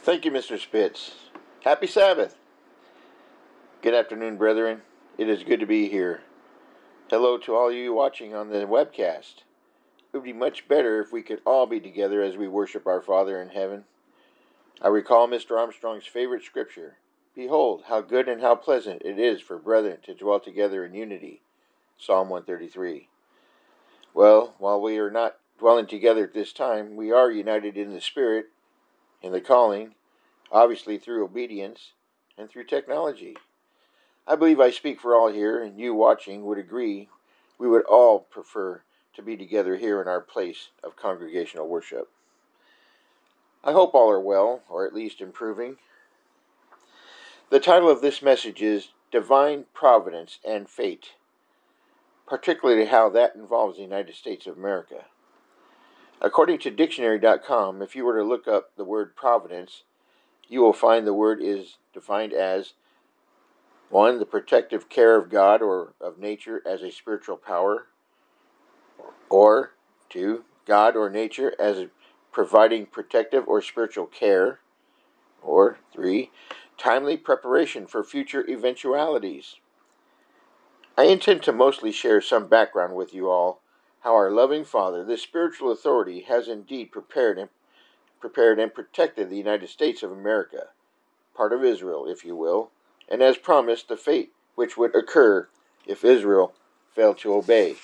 Thank you, Mr. Spitz. Happy Sabbath. Good afternoon, brethren. It is good to be here. Hello to all you watching on the webcast. It would be much better if we could all be together as we worship our Father in heaven. I recall Mr. Armstrong's favorite scripture. Behold, how good and how pleasant it is for brethren to dwell together in unity. Psalm 133. Well, while we are not dwelling together at this time, we are united in the Spirit, in the calling, obviously through obedience, and through technology. I believe I speak for all here, and you watching would agree we would all prefer to be together here in our place of congregational worship. I hope all are well, or at least improving. The title of this message is Divine Providence and Fate, particularly how that involves the United States of America. According to dictionary.com, if you were to look up the word providence, you will find the word is defined as 1. The protective care of God or of nature as a spiritual power, or 2. God or nature as providing protective or spiritual care, or 3. Timely preparation for future eventualities. I intend to mostly share some background with you all, how our loving Father, the spiritual authority, has indeed prepared and protected the United States of America, part of Israel, if you will, and as promised the fate which would occur if Israel failed to obey.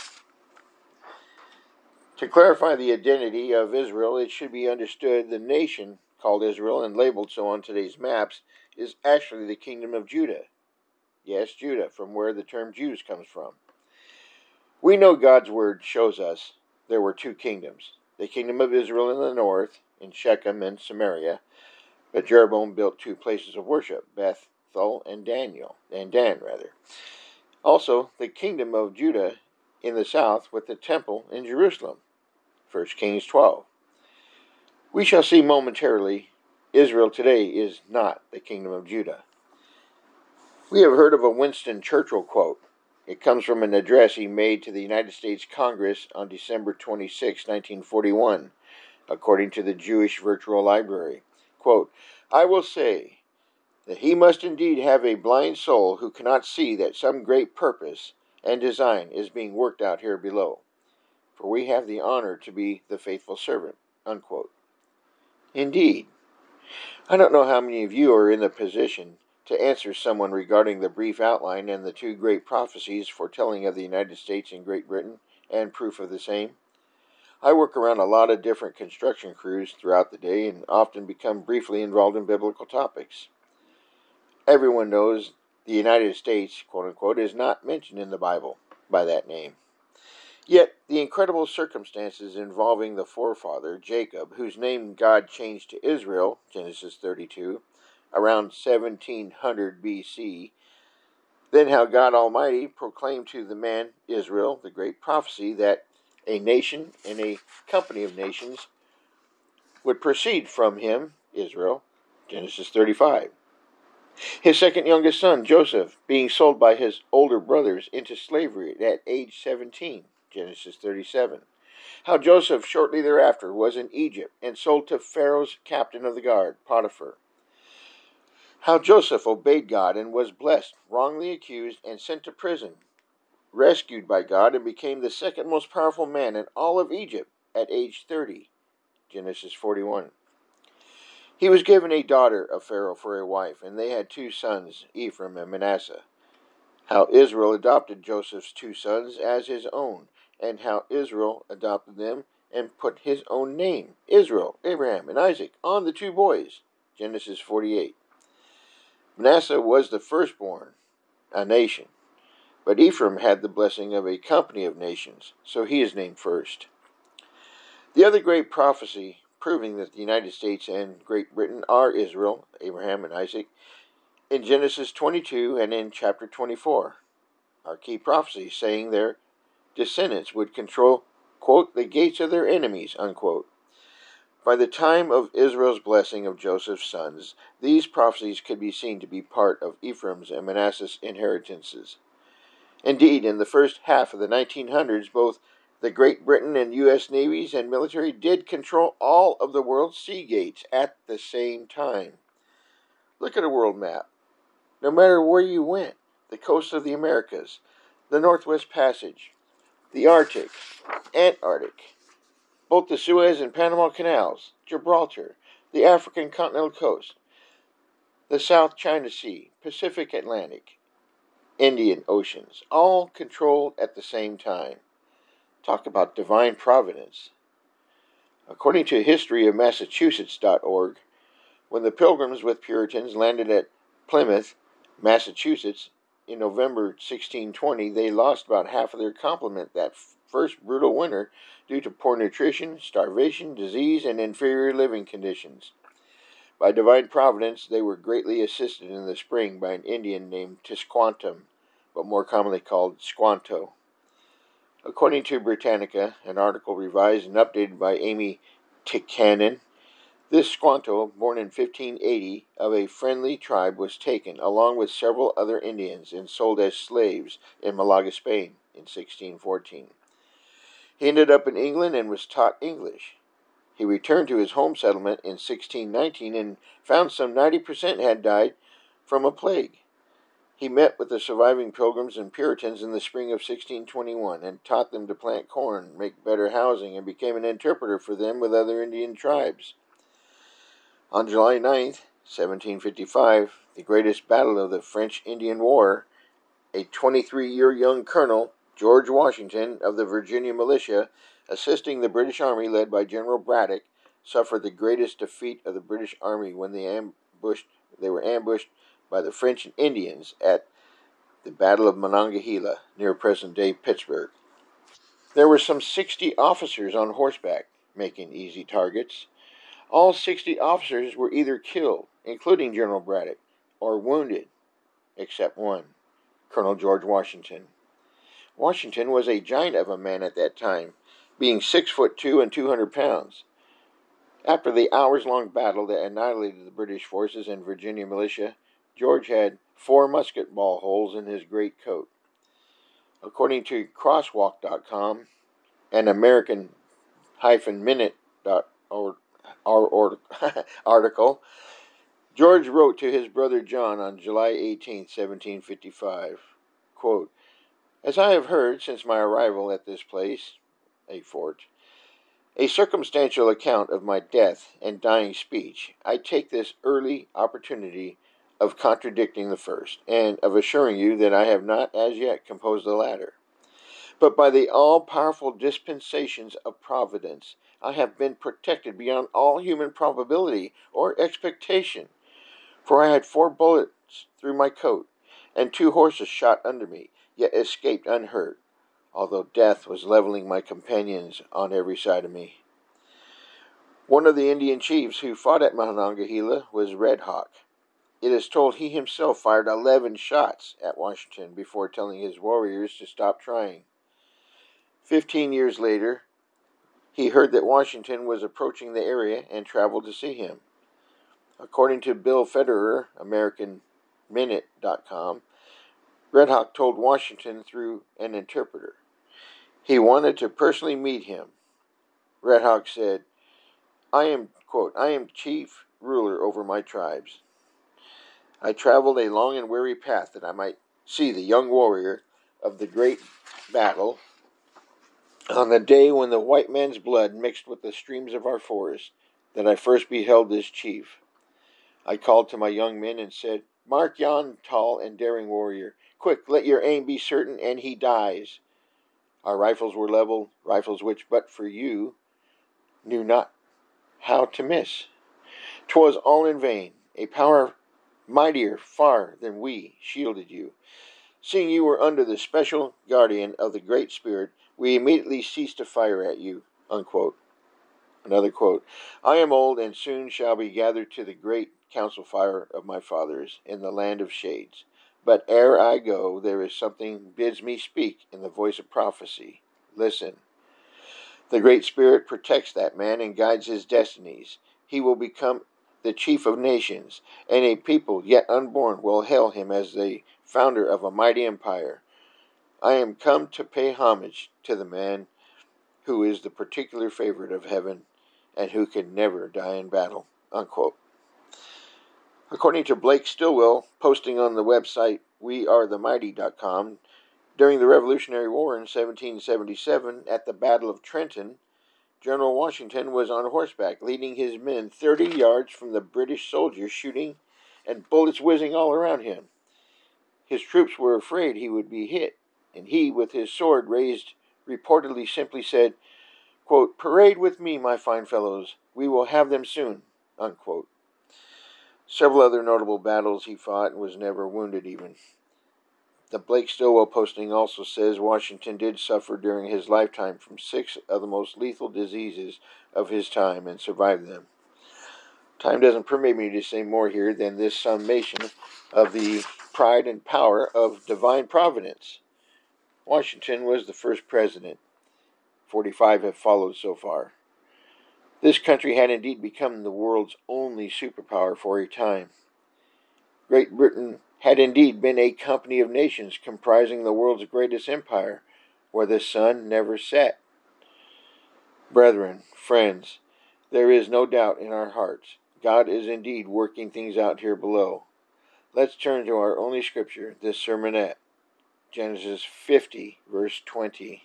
To clarify the identity of Israel, it should be understood the nation called Israel and labeled so on today's maps is actually the kingdom of Judah. Yes, Judah, from where the term Jews comes from. We know God's word shows us there were two kingdoms, the kingdom of Israel in the north, in Shechem and Samaria, but Jeroboam built two places of worship, Bethel and Dan. Also, the kingdom of Judah in the south with the temple in Jerusalem, 1 Kings 12. We shall see momentarily, Israel today is not the kingdom of Judah. We have heard of a Winston Churchill quote. It comes from an address he made to the United States Congress on December 26, 1941, according to the Jewish Virtual Library. Quote, I will say that he must indeed have a blind soul who cannot see that some great purpose and design is being worked out here below, for we have the honor to be the faithful servant. Unquote. Indeed. I don't know how many of you are in the position to answer someone regarding the brief outline and the two great prophecies foretelling of the United States and Great Britain, and proof of the same. I work around a lot of different construction crews throughout the day and often become briefly involved in biblical topics. Everyone knows the United States, quote-unquote, is not mentioned in the Bible by that name. Yet, the incredible circumstances involving the forefather, Jacob, whose name God changed to Israel, Genesis 32, around 1700 BC, then how God Almighty proclaimed to the man Israel the great prophecy that a nation and a company of nations would proceed from him, Israel, Genesis 35. His second youngest son, Joseph, being sold by his older brothers into slavery at age 17, Genesis 37. How Joseph shortly thereafter was in Egypt and sold to Pharaoh's captain of the guard, Potiphar. How Joseph obeyed God and was blessed, wrongly accused, and sent to prison, rescued by God, and became the second most powerful man in all of Egypt at age 30, Genesis 41. He was given a daughter of Pharaoh for a wife, and they had two sons, Ephraim and Manasseh. How Israel adopted Joseph's two sons as his own, and how Israel adopted them and put his own name, Israel, Abraham, and Isaac, on the two boys, Genesis 48. Manasseh was the firstborn, a nation, but Ephraim had the blessing of a company of nations, so he is named first. The other great prophecy proving that the United States and Great Britain are Israel, Abraham, and Isaac, in Genesis 22 and in chapter 24, are key prophecies saying their descendants would control, quote, the gates of their enemies, unquote. By the time of Israel's blessing of Joseph's sons, these prophecies could be seen to be part of Ephraim's and Manasseh's inheritances. Indeed, in the first half of the 1900s, both The Great Britain and U.S. navies and military did control all of the world's sea gates at the same time. Look at a world map. No matter where you went, the coast of the Americas, the Northwest Passage, the Arctic, Antarctic, both the Suez and Panama Canals, Gibraltar, the African continental coast, the South China Sea, Pacific Atlantic, Indian Oceans, all controlled at the same time. Talk about divine providence. According to historyofmassachusetts.org, when the Pilgrims with Puritans landed at Plymouth, Massachusetts, in November 1620, they lost about half of their complement that first brutal winter due to poor nutrition, starvation, disease, and inferior living conditions. By divine providence, they were greatly assisted in the spring by an Indian named Tisquantum, but more commonly called Squanto. According to Britannica, an article revised and updated by Amy Tikkanen, this Squanto, born in 1580, of a friendly tribe, was taken, along with several other Indians, and sold as slaves in Malaga, Spain, in 1614. He ended up in England and was taught English. He returned to his home settlement in 1619 and found some 90% had died from a plague. He met with the surviving Pilgrims and Puritans in the spring of 1621 and taught them to plant corn, make better housing, and became an interpreter for them with other Indian tribes. On July 9th, 1755, the greatest battle of the French-Indian War, a 23-year young colonel, George Washington, of the Virginia militia, assisting the British Army led by General Braddock, suffered the greatest defeat of the British Army when they were ambushed by the French and Indians at the Battle of Monongahela, near present-day Pittsburgh. There were some 60 officers on horseback, making easy targets. All 60 officers were either killed, including General Braddock, or wounded, except one, Colonel George Washington. Washington was a giant of a man at that time, being 6'2" and 200 pounds. After the hours-long battle that annihilated the British forces and Virginia militia, George had 4 musket ball holes in his great coat. According to Crosswalk.com and American-Minute.org article, George wrote to his brother John on July 18, 1755, quote, "As I have heard since my arrival at this place, a fort, a circumstantial account of my death and dying speech, I take this early opportunity of contradicting the first, and of assuring you that I have not as yet composed the latter. But by the all-powerful dispensations of Providence, I have been protected beyond all human probability or expectation, for I had 4 bullets through my coat, and 2 horses shot under me, yet escaped unhurt, although death was leveling my companions on every side of me." One of the Indian chiefs who fought at Monongahela was Red Hawk. It is told he himself fired 11 shots at Washington before telling his warriors to stop trying. 15 years later, he heard that Washington was approaching the area and traveled to see him. According to Bill Federer, AmericanMinute.com, Red Hawk told Washington through an interpreter. He wanted to personally meet him. Red Hawk said, I am chief ruler over my tribes. I traveled a long and weary path that I might see the young warrior of the great battle on the day when the white man's blood mixed with the streams of our forest, that I first beheld this chief. I called to my young men and said, Mark yon tall and daring warrior. Quick, let your aim be certain, and he dies. Our rifles were leveled, rifles which, but for you, knew not how to miss. 'Twas all in vain. A power mightier far than we shielded you. Seeing you were under the special guardian of the Great Spirit, we immediately ceased to fire at you. Unquote. Another quote. I am old and soon shall be gathered to the great council fire of my fathers in the land of shades. But ere I go, there is something bids me speak in the voice of prophecy. Listen. The Great Spirit protects that man and guides his destinies. He will become the chief of nations, and a people yet unborn will hail him as the founder of a mighty empire. I am come to pay homage to the man who is the particular favorite of heaven and who can never die in battle," unquote. According to Blake Stilwell, posting on the website wearethemighty.com, during the Revolutionary War in 1777, at the Battle of Trenton, General Washington was on horseback, leading his men 30 yards from the British soldiers, shooting and bullets whizzing all around him. His troops were afraid he would be hit, and he, with his sword raised, reportedly simply said, quote, "Parade with me, my fine fellows. We will have them soon," unquote. Several other notable battles he fought and was never wounded even. The Blake Stilwell posting also says Washington did suffer during his lifetime from 6 of the most lethal diseases of his time and survived them. Time doesn't permit me to say more here than this summation of the pride and power of divine providence. Washington was the first president. 45 have followed so far. This country had indeed become the world's only superpower for a time. Great Britain had indeed been a company of nations comprising the world's greatest empire, where the sun never set. Brethren, friends, there is no doubt in our hearts, God is indeed working things out here below. Let's turn to our only scripture, this sermonette, Genesis 50, verse 20.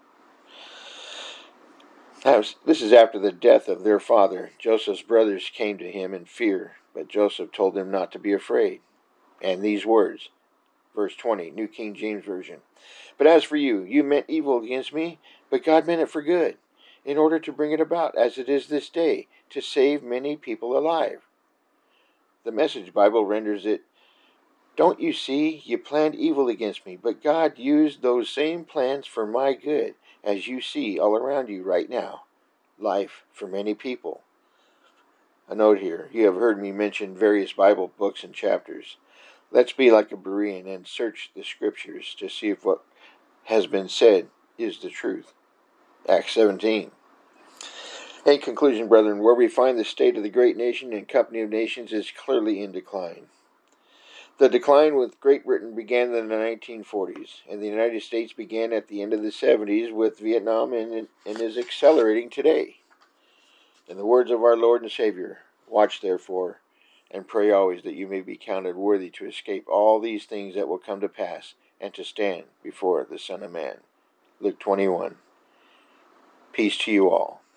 This is after the death of their father. Joseph's brothers came to him in fear, but Joseph told them not to be afraid. And these words, verse 20, New King James Version. "But as for you, you meant evil against me, but God meant it for good, in order to bring it about, as it is this day, to save many people alive." The Message Bible renders it, "Don't you see, you planned evil against me, but God used those same plans for my good, as you see all around you right now. Life for many people." A note here, you have heard me mention various Bible books and chapters. Let's be like a Berean and search the scriptures to see if what has been said is the truth. Acts 17. In conclusion, brethren, where we find the state of the great nation and company of nations is clearly in decline. The decline with Great Britain began in the 1940s, and the United States began at the end of the 70s with Vietnam and is accelerating today. In the words of our Lord and Savior, watch therefore, and pray always that you may be counted worthy to escape all these things that will come to pass, and to stand before the Son of Man. Luke 21. Peace to you all.